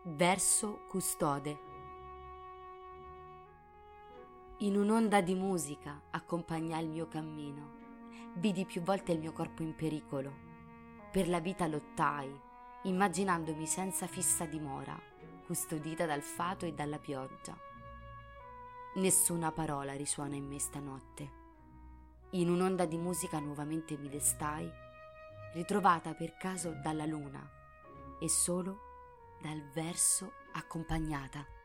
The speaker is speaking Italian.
Verso custode. In un'onda di musica accompagnai il mio cammino, vidi più volte il mio corpo in pericolo. Per la vita lottai, immaginandomi senza fissa dimora, custodita dal fato e dalla pioggia. Nessuna parola risuona in me stanotte. In un'onda di musica nuovamente mi destai, ritrovata per caso dalla luna e solo dal verso accompagnata.